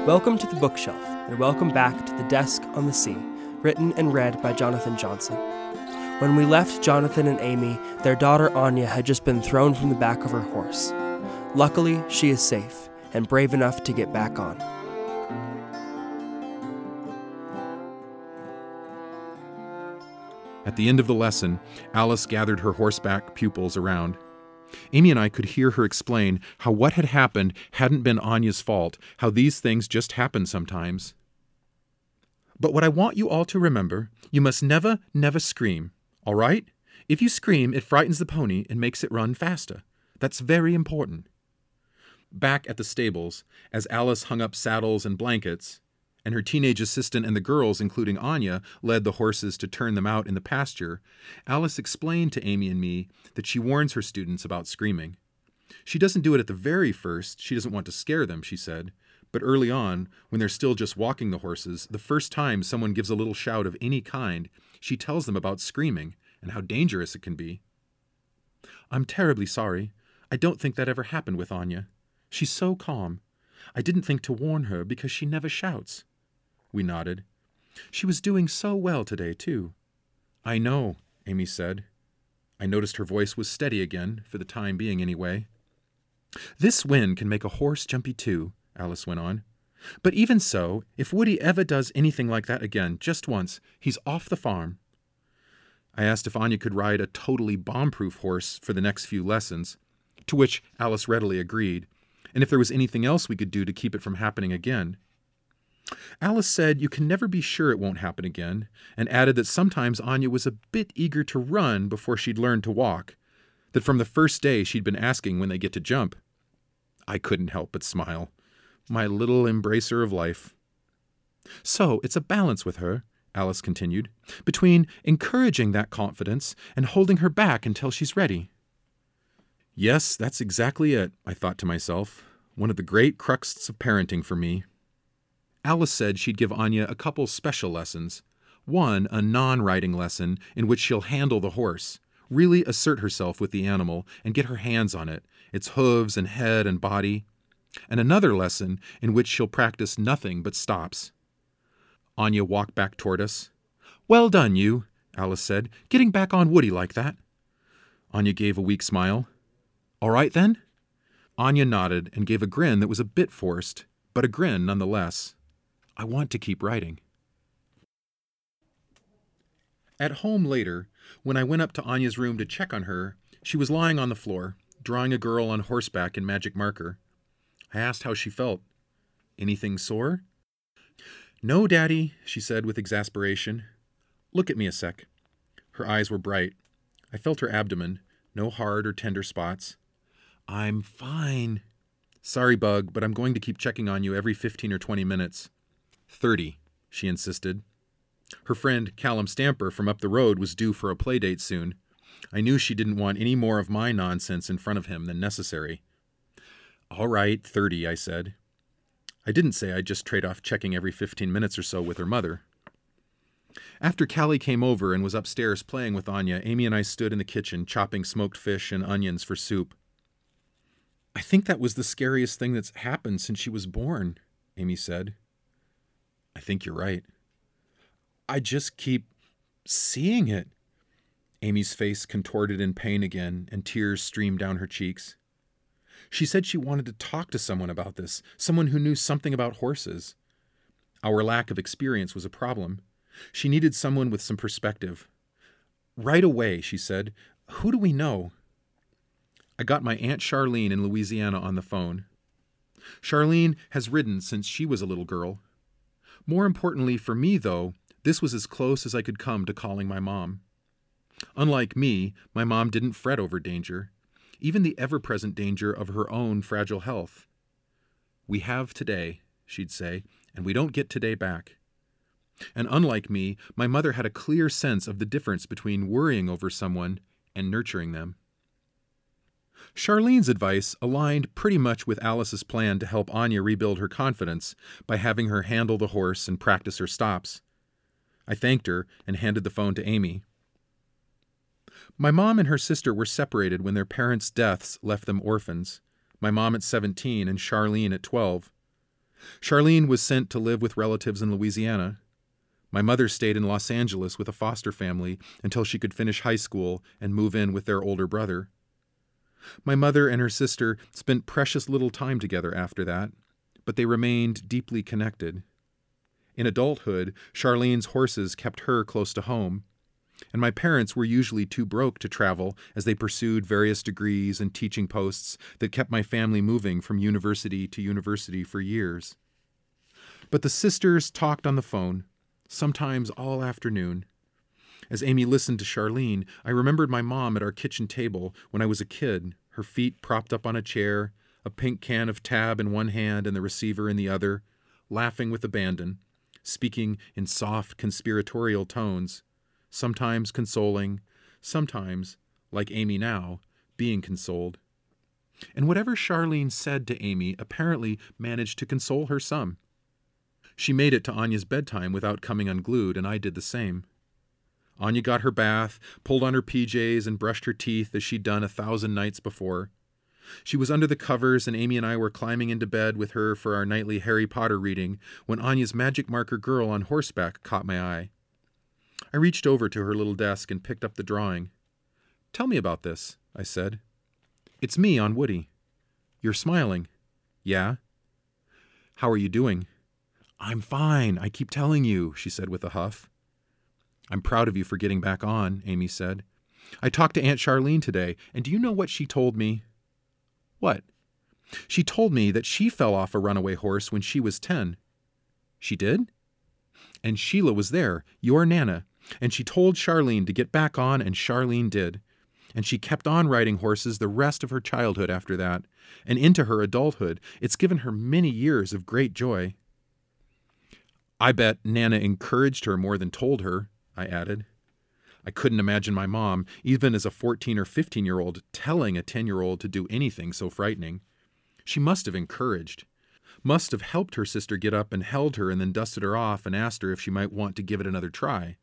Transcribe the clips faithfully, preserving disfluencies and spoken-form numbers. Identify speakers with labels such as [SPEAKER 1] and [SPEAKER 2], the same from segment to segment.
[SPEAKER 1] Welcome to the bookshelf, and welcome back to The Desk on the Sea, written and read by Jonathan Johnson. When we left Jonathan and Amy, their daughter Anya had just been thrown from the back of her horse. Luckily, she is safe, and brave enough to get back on.
[SPEAKER 2] At the end of the lesson, Alice gathered her horseback pupils around. Amy and I could hear her explain how what had happened hadn't been Anya's fault, how these things just happen sometimes. But what I want you all to remember, you must never, never scream, all right? If you scream, it frightens the pony and makes it run faster. That's very important. Back at the stables, as Alice hung up saddles and blankets, and her teenage assistant and the girls, including Anya, led the horses to turn them out in the pasture, Alice explained to Amy and me that she warns her students about screaming. She doesn't do it at the very first. She doesn't want to scare them, she said. But early on, when they're still just walking the horses, the first time someone gives a little shout of any kind, she tells them about screaming and how dangerous it can be. I'm terribly sorry. I don't think that ever happened with Anya. She's so calm. I didn't think to warn her because she never shouts. We nodded. She was doing so well today, too. I know, Amy said. I noticed her voice was steady again, for the time being anyway. This wind can make a horse jumpy too, Alice went on. But even so, if Woody ever does anything like that again, just once, he's off the farm. I asked if Anya could ride a totally bomb-proof horse for the next few lessons, to which Alice readily agreed, and if there was anything else we could do to keep it from happening again. Alice said you can never be sure it won't happen again, and added that sometimes Anya was a bit eager to run before she'd learned to walk, that from the first day she'd been asking when they get to jump. I couldn't help but smile. My little embracer of life. So it's a balance with her, Alice continued, between encouraging that confidence and holding her back until she's ready. Yes, that's exactly it, I thought to myself. One of the great cruxes of parenting for me. Alice said she'd give Anya a couple special lessons. One, a non-riding lesson in which she'll handle the horse, really assert herself with the animal and get her hands on it, its hooves and head and body. And another lesson in which she'll practice nothing but stops. Anya walked back toward us. Well done, you, Alice said, getting back on Woody like that. Anya gave a weak smile. All right, then? Anya nodded and gave a grin that was a bit forced, but a grin nonetheless. I want to keep writing. At home later, when I went up to Anya's room to check on her, she was lying on the floor, drawing a girl on horseback in magic marker. I asked how she felt. Anything sore? No, Daddy, she said with exasperation. Look at me a sec. Her eyes were bright. I felt her abdomen, no hard or tender spots. I'm fine. Sorry, Bug, but I'm going to keep checking on you every fifteen or twenty minutes. Thirty, she insisted. Her friend Callum Stamper from up the road was due for a playdate soon. I knew she didn't want any more of my nonsense in front of him than necessary. All right, thirty, I said. I didn't say I'd just trade off checking every fifteen minutes or so with her mother. After Callie came over and was upstairs playing with Anya, Amy and I stood in the kitchen chopping smoked fish and onions for soup. I think that was the scariest thing that's happened since she was born, Amy said. I think you're right. I just keep seeing it. Amy's face contorted in pain again, and tears streamed down her cheeks. She said she wanted to talk to someone about this, someone who knew something about horses. Our lack of experience was a problem. She needed someone with some perspective. Right away, she said, who do we know? I got my Aunt Charlene in Louisiana on the phone. Charlene has ridden since she was a little girl. More importantly for me, though, this was as close as I could come to calling my mom. Unlike me, my mom didn't fret over danger, even the ever-present danger of her own fragile health. We have today, she'd say, and we don't get today back. And unlike me, my mother had a clear sense of the difference between worrying over someone and nurturing them. Charlene's advice aligned pretty much with Alice's plan to help Anya rebuild her confidence by having her handle the horse and practice her stops. I thanked her and handed the phone to Amy. My mom and her sister were separated when their parents' deaths left them orphans, my mom at seventeen and Charlene at twelve. Charlene was sent to live with relatives in Louisiana. My mother stayed in Los Angeles with a foster family until she could finish high school and move in with their older brother. My mother and her sister spent precious little time together after that, but they remained deeply connected. In adulthood, Charlene's horses kept her close to home, and my parents were usually too broke to travel as they pursued various degrees and teaching posts that kept my family moving from university to university for years. But the sisters talked on the phone, sometimes all afternoon. As Amy listened to Charlene, I remembered my mom at our kitchen table when I was a kid, her feet propped up on a chair, a pink can of Tab in one hand and the receiver in the other, laughing with abandon, speaking in soft, conspiratorial tones, sometimes consoling, sometimes, like Amy now, being consoled. And whatever Charlene said to Amy apparently managed to console her some. She made it to Anya's bedtime without coming unglued, and I did the same. Anya got her bath, pulled on her P Js, and brushed her teeth as she'd done a thousand nights before. She was under the covers, and Amy and I were climbing into bed with her for our nightly Harry Potter reading when Anya's magic marker girl on horseback caught my eye. I reached over to her little desk and picked up the drawing. "Tell me about this," I said. "It's me on Woody." "You're smiling." "Yeah." "How are you doing?" "I'm fine, I keep telling you," she said with a huff. "I'm proud of you for getting back on," Amy said. "I talked to Aunt Charlene today, and do you know what she told me?" "What?" "She told me that she fell off a runaway horse when she was ten." "She did?" "And Sheila was there, your Nana, and she told Charlene to get back on, and Charlene did. And she kept on riding horses the rest of her childhood after that, and into her adulthood. It's given her many years of great joy." "I bet Nana encouraged her more than told her," I added. I couldn't imagine my mom, even as a fourteen or fifteen-year-old, telling a ten-year-old to do anything so frightening. She must have encouraged, must have helped her sister get up and held her and then dusted her off and asked her if she might want to give it another try.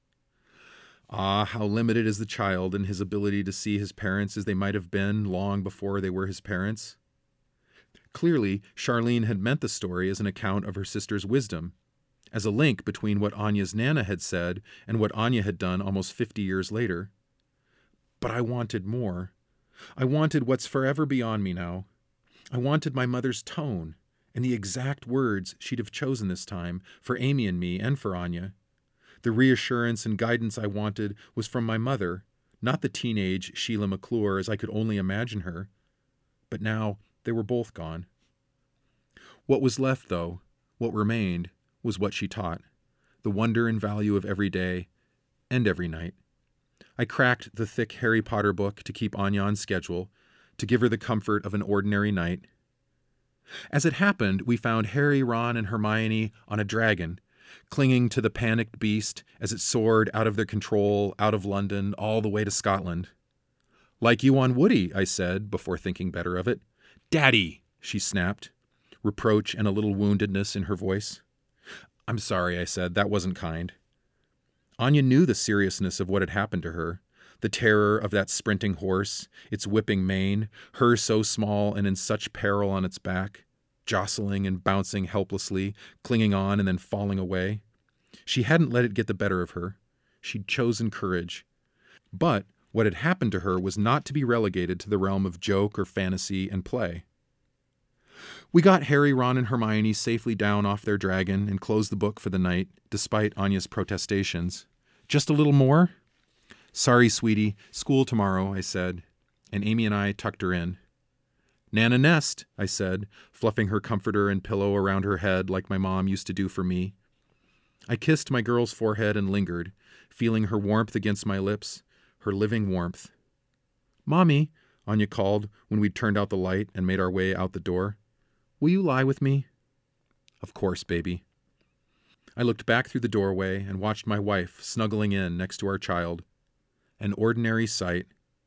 [SPEAKER 2] Ah, how limited is the child in his ability to see his parents as they might have been long before they were his parents. Clearly, Charlene had meant the story as an account of her sister's wisdom, as a link between what Anya's Nana had said and what Anya had done almost fifty years later. But I wanted more. I wanted what's forever beyond me now. I wanted my mother's tone and the exact words she'd have chosen this time for Amy and me and for Anya. The reassurance and guidance I wanted was from my mother, not the teenage Sheila McClure as I could only imagine her. But now they were both gone. What was left, though, what remained, was what she taught, the wonder and value of every day and every night. I cracked the thick Harry Potter book to keep Anya on schedule, to give her the comfort of an ordinary night. As it happened, we found Harry, Ron, and Hermione on a dragon, clinging to the panicked beast as it soared out of their control, out of London, all the way to Scotland. "Like you on Woody," I said, before thinking better of it. "Daddy!" she snapped, reproach and a little woundedness in her voice. "I'm sorry," I said. "That wasn't kind." Anya knew the seriousness of what had happened to her, the terror of that sprinting horse, its whipping mane, her so small and in such peril on its back, jostling and bouncing helplessly, clinging on and then falling away. She hadn't let it get the better of her. She'd chosen courage. But what had happened to her was not to be relegated to the realm of joke or fantasy and play. We got Harry, Ron, and Hermione safely down off their dragon and closed the book for the night, despite Anya's protestations. "Just a little more?" "Sorry, sweetie. School tomorrow," I said, and Amy and I tucked her in. "Nana nest," I said, fluffing her comforter and pillow around her head like my mom used to do for me. I kissed my girl's forehead and lingered, feeling her warmth against my lips, her living warmth. "Mommy," Anya called when we'd turned out the light and made our way out the door. "Will you lie with me?" "Of course, baby." I looked back through the doorway and watched my wife snuggling in next to our child. An ordinary sight.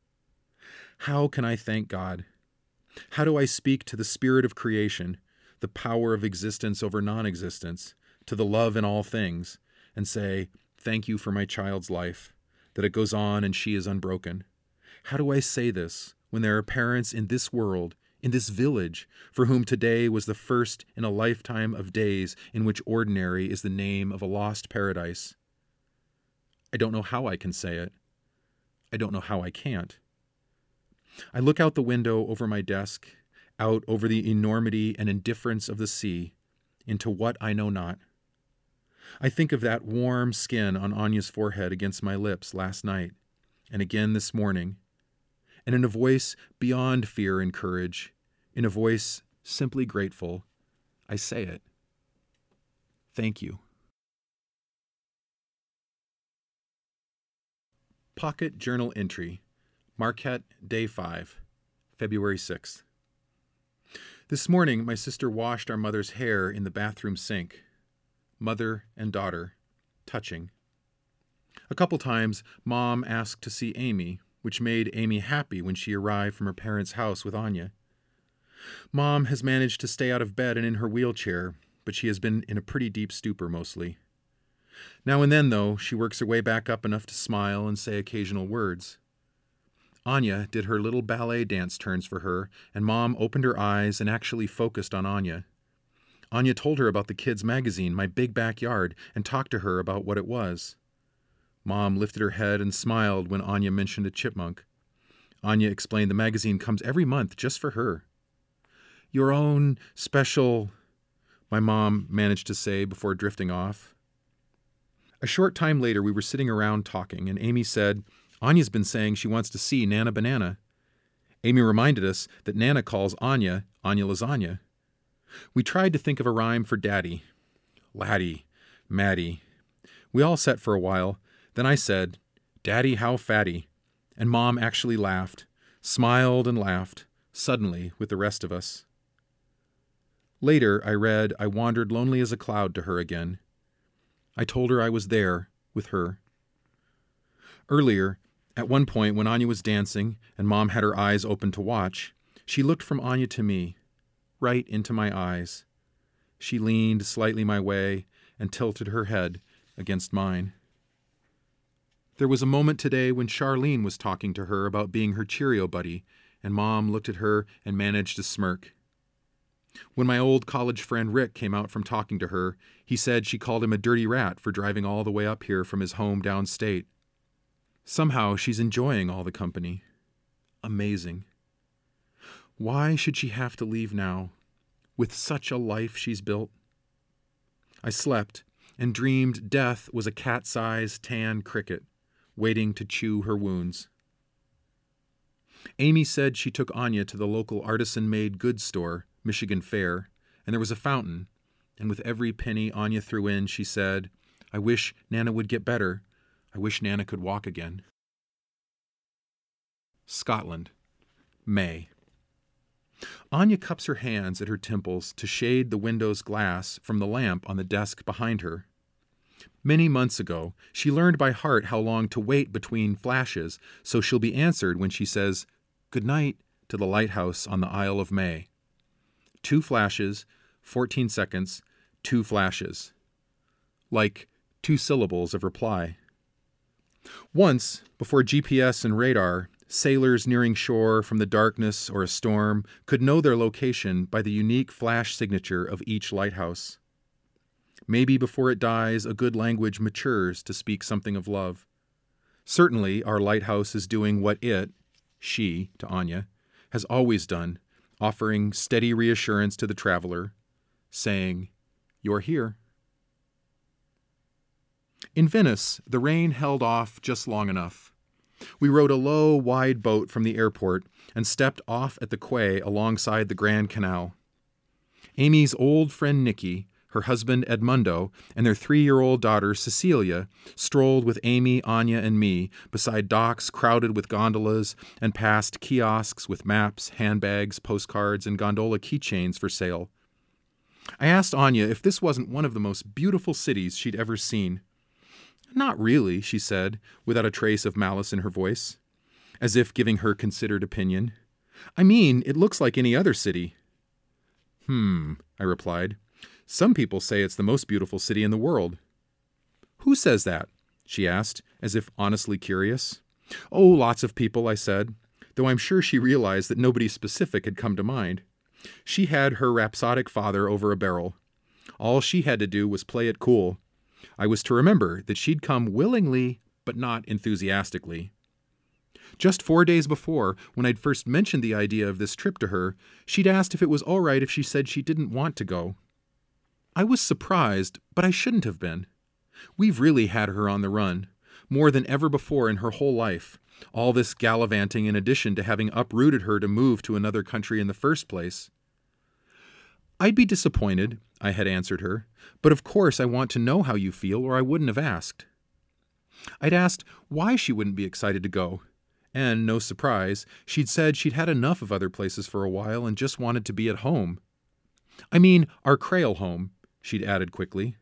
[SPEAKER 2] How can I thank God? How do I speak to the spirit of creation, the power of existence over non-existence, to the love in all things, and say, "Thank you for my child's life, that it goes on and she is unbroken"? How do I say this when there are parents in this world, in this village, for whom today was the first in a lifetime of days in which ordinary is the name of a lost paradise. I don't know how I can say it. I don't know how I can't. I look out the window over my desk, out over the enormity and indifference of the sea, into what I know not. I think of that warm skin on Anya's forehead against my lips last night, and again this morning, and in a voice beyond fear and courage, in a voice simply grateful, I say it. Thank you. Pocket Journal Entry, Marquette, Day five, February sixth. This morning, my sister washed our mother's hair in the bathroom sink. Mother and daughter, touching. A couple times, Mom asked to see Amy, which made Amy happy when she arrived from her parents' house with Anya. Mom has managed to stay out of bed and in her wheelchair, but she has been in a pretty deep stupor mostly. Now and then, though, she works her way back up enough to smile and say occasional words. Anya did her little ballet dance turns for her, and Mom opened her eyes and actually focused on Anya. Anya told her about the kids' magazine, My Big Backyard, and talked to her about what it was. Mom lifted her head and smiled when Anya mentioned a chipmunk. Anya explained the magazine comes every month just for her. Your own special, my mom managed to say before drifting off. A short time later, we were sitting around talking, and Amy said, Anya's been saying she wants to see Nana Banana. Amy reminded us that Nana calls Anya, Anya Lasagna. We tried to think of a rhyme for Daddy. Laddie, Maddie. We all sat for a while. Then I said, Daddy, how fatty. And Mom actually laughed, smiled and laughed, suddenly with the rest of us. Later, I read I Wandered Lonely as a Cloud to her again. I told her I was there with her. Earlier, at one point when Anya was dancing and Mom had her eyes open to watch, she looked from Anya to me, right into my eyes. She leaned slightly my way and tilted her head against mine. There was a moment today when Charlene was talking to her about being her Cheerio buddy, and Mom looked at her and managed to smirk. When my old college friend Rick came out from talking to her, he said she called him a dirty rat for driving all the way up here from his home downstate. Somehow she's enjoying all the company. Amazing. Why should she have to leave now, with such a life she's built? I slept and dreamed death was a cat-sized tan cricket, waiting to chew her wounds. Amy said she took Anya to the local artisan-made goods store, Michigan Fair, and there was a fountain, and with every penny Anya threw in, she said, I wish Nana would get better. I wish Nana could walk again. Scotland, May. Anya cups her hands at her temples to shade the window's glass from the lamp on the desk behind her. Many months ago, she learned by heart how long to wait between flashes, so she'll be answered when she says, Good night, to the lighthouse on the Isle of May. Two flashes, fourteen seconds, two flashes. Like two syllables of reply. Once, before G P S and radar, sailors nearing shore from the darkness or a storm could know their location by the unique flash signature of each lighthouse. Maybe before it dies, a good language matures to speak something of love. Certainly, our lighthouse is doing what it, she, to Anya, has always done, offering steady reassurance to the traveler, saying, You're here. In Venice, the rain held off just long enough. We rowed a low, wide boat from the airport and stepped off at the quay alongside the Grand Canal. Amy's old friend Nikki, her husband Edmundo, and their three-year-old daughter Cecilia strolled with Amy, Anya, and me beside docks crowded with gondolas and past kiosks with maps, handbags, postcards, and gondola keychains for sale. I asked Anya if this wasn't one of the most beautiful cities she'd ever seen. Not really, she said, without a trace of malice in her voice, as if giving her considered opinion. I mean, it looks like any other city. Hmm, I replied. Some people say it's the most beautiful city in the world. Who says that? She asked, as if honestly curious. Oh, lots of people, I said. though I'm sure she realized that nobody specific had come to mind. She had her rhapsodic father over a barrel. All she had to do was play it cool. I was to remember that she'd come willingly, but not enthusiastically. Just four days before, when I'd first mentioned the idea of this trip to her, she'd asked if it was all right if she said she didn't want to go. I was surprised, but I shouldn't have been. We've really had her on the run, more than ever before in her whole life, all this gallivanting in addition to having uprooted her to move to another country in the first place. I'd be disappointed, I had answered her, but of course I want to know how you feel or I wouldn't have asked. I'd asked why she wouldn't be excited to go, and, no surprise, she'd said she'd had enough of other places for a while and just wanted to be at home. I mean, our Crail home, she'd added quickly.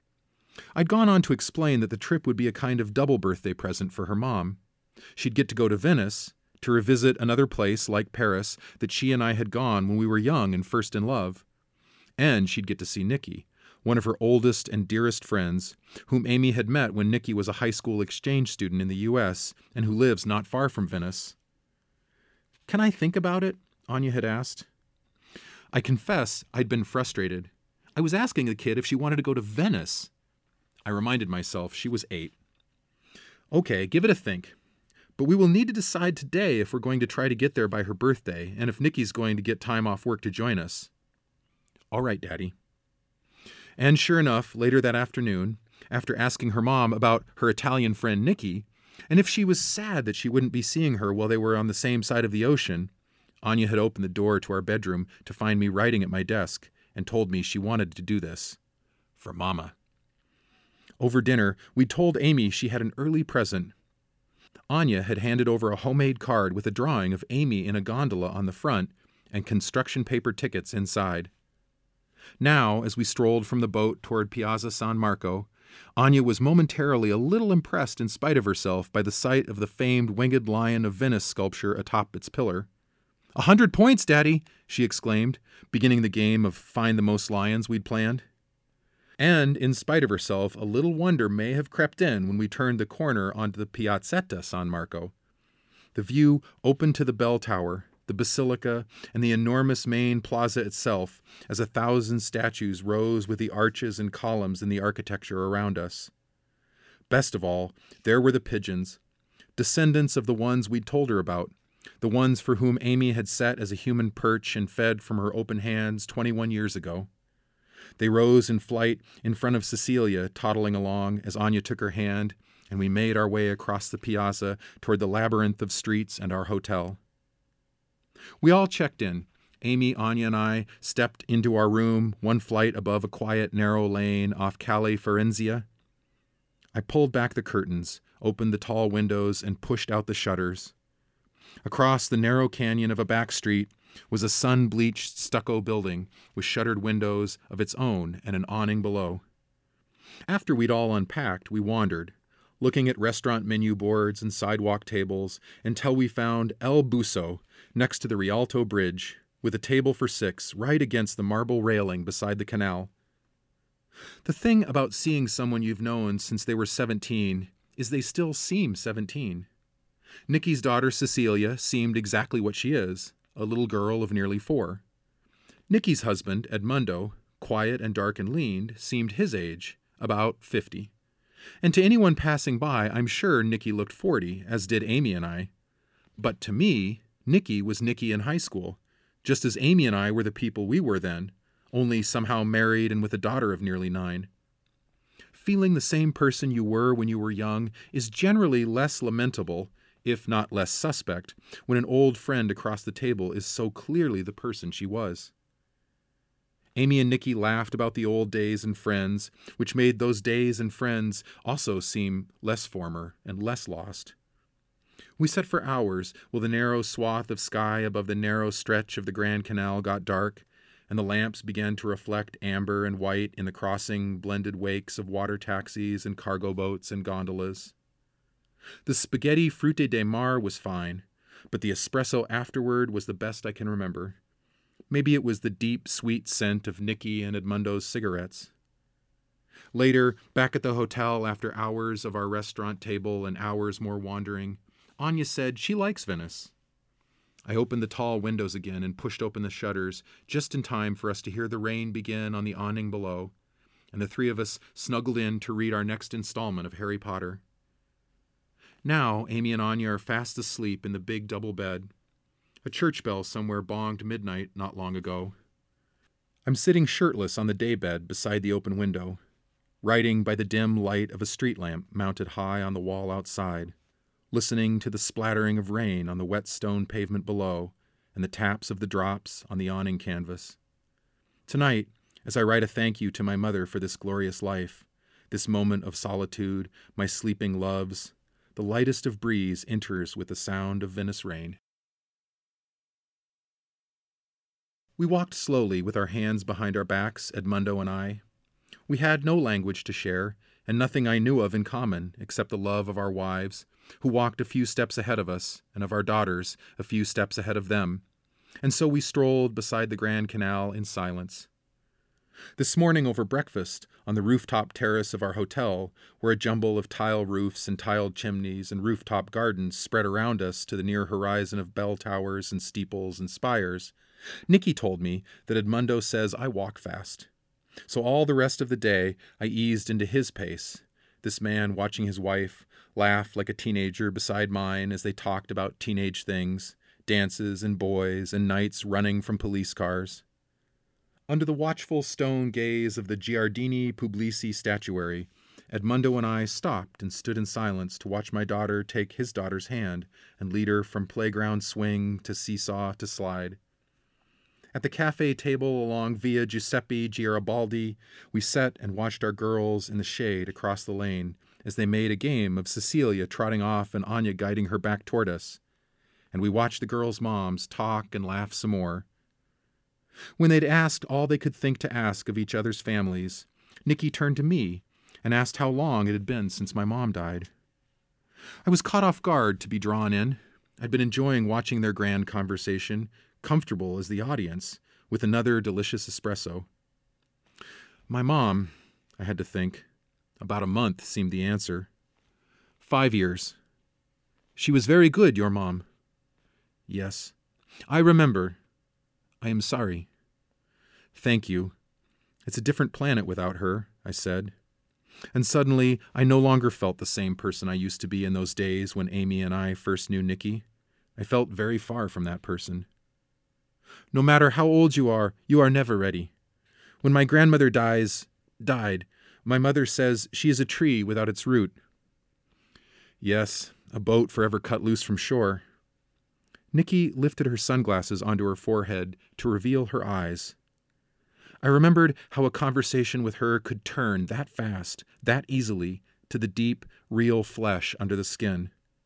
[SPEAKER 2] I'd gone on to explain that the trip would be a kind of double birthday present for her mom. She'd get to go to Venice, to revisit another place like Paris that she and I had gone when we were young and first in love. And she'd get to see Nicky, one of her oldest and dearest friends, whom Amy had met when Nicky was a high school exchange student in the U S and who lives not far from Venice. "Can I think about it?" Anya had asked. I confess I'd been frustrated. I was asking the kid if she wanted to go to Venice. I reminded myself she was eight. "Okay, give it a think. But we will need to decide today if we're going to try to get there by her birthday and if Nicky's going to get time off work to join us." "All right, Daddy." And sure enough, later that afternoon, after asking her mom about her Italian friend Nicky, and if she was sad that she wouldn't be seeing her while they were on the same side of the ocean, Anya had opened the door to our bedroom to find me writing at my desk and told me she wanted to do this. For Mama. Over dinner, we told Amy she had an early present. Anya had handed over a homemade card with a drawing of Amy in a gondola on the front and construction paper tickets inside. Now, as we strolled from the boat toward Piazza San Marco, Anya was momentarily a little impressed in spite of herself by the sight of the famed Winged Lion of Venice sculpture atop its pillar. "A hundred points, Daddy!" she exclaimed, beginning the game of Find the Most Lions we'd planned. And, in spite of herself, a little wonder may have crept in when we turned the corner onto the Piazzetta San Marco. The view opened to the bell tower, the basilica, and the enormous main plaza itself, as a thousand statues rose with the arches and columns in the architecture around us. Best of all, there were the pigeons, descendants of the ones we'd told her about, the ones for whom Amy had set as a human perch and fed from her open hands twenty-one years ago. They rose in flight in front of Cecilia, toddling along as Anya took her hand, and we made our way across the piazza toward the labyrinth of streets and our hotel. We all checked in. Amy, Anya, and I stepped into our room, one flight above a quiet, narrow lane off Calle Ferenzia. I pulled back the curtains, opened the tall windows, and pushed out the shutters. Across the narrow canyon of a back street was a sun-bleached stucco building with shuttered windows of its own and an awning below. After we'd all unpacked, we wandered, looking at restaurant menu boards and sidewalk tables until we found El Buso next to the Rialto Bridge, with a table for six right against the marble railing beside the canal. The thing about seeing someone you've known since they were seventeen is they still seem seventeen. Nicky's daughter Cecilia seemed exactly what she is, a little girl of nearly four. Nicky's husband, Edmundo, quiet and dark and lean, seemed his age, about fifty. And to anyone passing by, I'm sure Nicky looked forty, as did Amy and I. But to me, Nicky was Nicky in high school, just as Amy and I were the people we were then, only somehow married and with a daughter of nearly nine. Feeling the same person you were when you were young is generally less lamentable, if not less suspect, when an old friend across the table is so clearly the person she was. Amy and Nicky laughed about the old days and friends, which made those days and friends also seem less former and less lost. We sat for hours while the narrow swath of sky above the narrow stretch of the Grand Canal got dark, and the lamps began to reflect amber and white in the crossing blended wakes of water taxis and cargo boats and gondolas. The spaghetti frutte de mar was fine, but the espresso afterward was the best I can remember. Maybe it was the deep, sweet scent of Nicky and Edmundo's cigarettes. Later, back at the hotel after hours of our restaurant table and hours more wandering, Anya said she likes Venice. I opened the tall windows again and pushed open the shutters just in time for us to hear the rain begin on the awning below, and the three of us snuggled in to read our next installment of Harry Potter. Now, Amy and Anya are fast asleep in the big double bed. A church bell somewhere bonged midnight not long ago. I'm sitting shirtless on the daybed beside the open window, writing by the dim light of a street lamp mounted high on the wall outside, listening to the splattering of rain on the wet stone pavement below and the taps of the drops on the awning canvas. Tonight, as I write a thank you to my mother for this glorious life, this moment of solitude, my sleeping loves, the lightest of breeze enters with the sound of Venice rain. We walked slowly with our hands behind our backs, Edmundo and I. We had no language to share, and nothing I knew of in common except the love of our wives, who walked a few steps ahead of us, and of our daughters a few steps ahead of them, and so we strolled beside the Grand Canal in silence. This morning over breakfast, on the rooftop terrace of our hotel, where a jumble of tile roofs and tiled chimneys and rooftop gardens spread around us to the near horizon of bell towers and steeples and spires, Nicky told me that Edmundo says I walk fast. So all the rest of the day I eased into his pace, this man watching his wife laugh like a teenager beside mine as they talked about teenage things, dances and boys and nights running from police cars. Under the watchful stone gaze of the Giardini Puglisi statuary, Edmundo and I stopped and stood in silence to watch my daughter take his daughter's hand and lead her from playground swing to seesaw to slide. At the cafe table along Via Giuseppe Garibaldi, we sat and watched our girls in the shade across the lane as they made a game of Cecilia trotting off and Anya guiding her back toward us. And we watched the girls' moms talk and laugh some more. When they'd asked all they could think to ask of each other's families, Nicky turned to me and asked how long it had been since my mom died. I was caught off guard to be drawn in. I'd been enjoying watching their grand conversation, comfortable as the audience, with another delicious espresso. My mom, I had to think. About a month seemed the answer. Five years. She was very good, your mom. Yes. I remember. I am sorry. Thank you. It's a different planet without her, I said. And suddenly, I no longer felt the same person I used to be in those days when Amy and I first knew Nicky. I felt very far from that person. No matter how old you are, you are never ready. When my grandmother dies, died, my mother says she is a tree without its root. Yes, a boat forever cut loose from shore. Nicky lifted her sunglasses onto her forehead to reveal her eyes. I remembered how a conversation with her could turn that fast, that easily, to the deep, real flesh under the skin.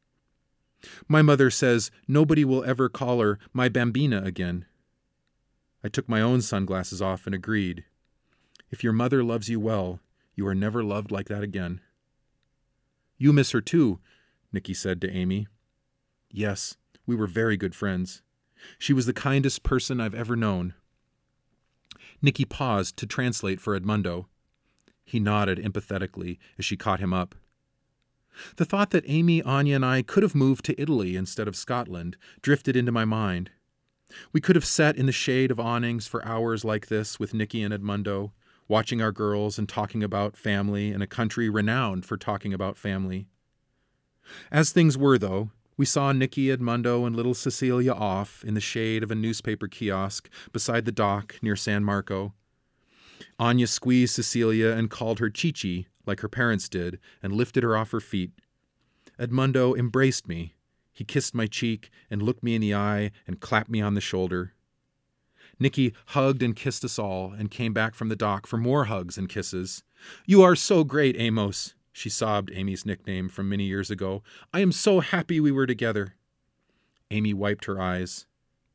[SPEAKER 2] My mother says nobody will ever call her my bambina again. I took my own sunglasses off and agreed. If your mother loves you well, you are never loved like that again. You miss her too, Nicky said to Amy. Yes, we were very good friends. She was the kindest person I've ever known. Nicky paused to translate for Edmundo. He nodded empathetically as she caught him up. The thought that Amy, Anya, and I could have moved to Italy instead of Scotland drifted into my mind. We could have sat in the shade of awnings for hours like this with Nicky and Edmundo, watching our girls and talking about family in a country renowned for talking about family. As things were, though, we saw Nicky, Edmundo, and little Cecilia off in the shade of a newspaper kiosk beside the dock near San Marco. Anya squeezed Cecilia and called her Chichi, like her parents did, and lifted her off her feet. Edmundo embraced me. He kissed my cheek and looked me in the eye and clapped me on the shoulder. Nicky hugged and kissed us all and came back from the dock for more hugs and kisses. You are so great, Amos, she sobbed, Amy's nickname from many years ago. I am so happy we were together. Amy wiped her eyes.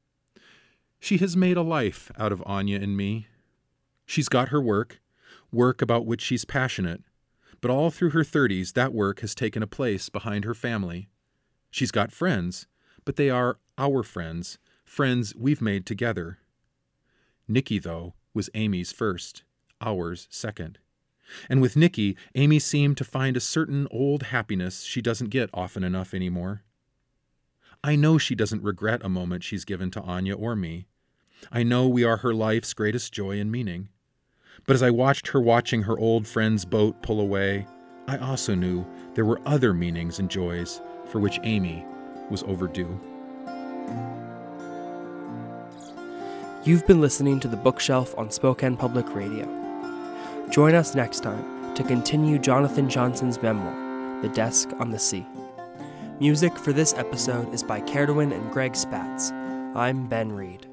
[SPEAKER 2] She has made a life out of Anya and me. She's got her work, work about which she's passionate, but all through her thirties that work has taken a place behind her family. She's got friends, but they are our friends, friends we've made together. Nicky, though, was Amy's first, ours second. And with Nicky, Amy seemed to find a certain old happiness she doesn't get often enough anymore. I know she doesn't regret a moment she's given to Anya or me. I know we are her life's greatest joy and meaning. But as I watched her watching her old friend's boat pull away, I also knew there were other meanings and joys for which Amy was overdue.
[SPEAKER 1] You've been listening to The Bookshelf on Spokane Public Radio. Join us next time to continue Jonathan Johnson's memoir, The Desk on the Sea. Music for this episode is by Caradwin and Greg Spatz. I'm Ben Reed.